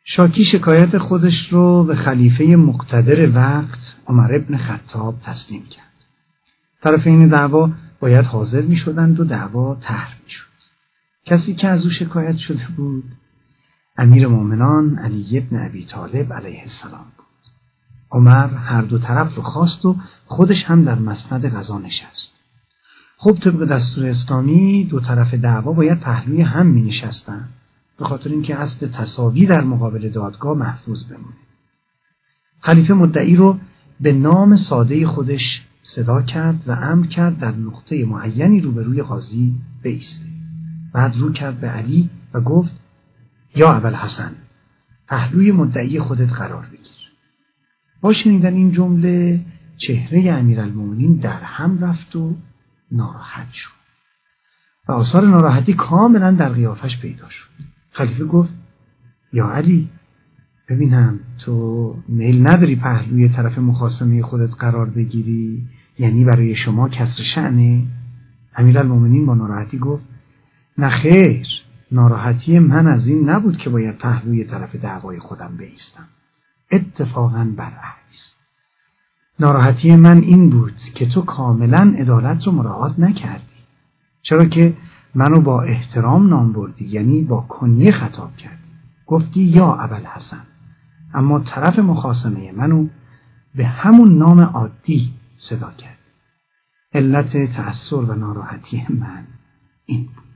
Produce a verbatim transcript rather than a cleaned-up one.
شاکی شکایت خودش رو به خلیفه مقتدر وقت عمر ابن خطاب تسلیم کرد. طرفین دعوا باید حاضر می شدند و دعوا طرح می شد. کسی که از او شکایت شده بود امیر مومنان علی ابن ابی طالب علیه السلام بود. عمر هر دو طرف رو خواست و خودش هم در مسند قضا نشست. خب طبق دستور اسلامی دو طرف دعوا باید پهلوی هم می نشستن، به خاطر اینکه اصل تساوی در مقابل دادگاه محفوظ بمونه. خلیفه مدعی رو به نام ساده خودش صدا کرد و امر کرد در نقطه معینی روبروی قاضی بایسته. بعد رو کرد به علی و گفت: یا ابوالحسن، پهلوی مدعی خودت قرار بگیر. با شنیدن این جمله چهره امیرالمومنین در هم رفت و ناراحت شد و آثار ناراحتی کاملا در قیافش پیدا شد. خلیفه گفت: یا علی، ببینم تو میل نداری پهلوی طرف مخاصمه خودت قرار بگیری؟ یعنی برای شما کسر شأنه؟ امیرالمومنین با ناراحتی گفت: نه خیر، ناراحتی من از این نبود که باید پهلوی طرف دعوای خودم بایستم. اتفاقاً برعکس، ناراحتی من این بود که تو کاملا عدالت رو مراعات نکردی. چرا که منو با احترام نام بردی، یعنی با کنیه خطاب کردی، گفتی یا ابوالحسن، اما طرف مخاصمه منو به همون نام عادی صدا کردی. علت تأثیر و ناراحتی من این بود.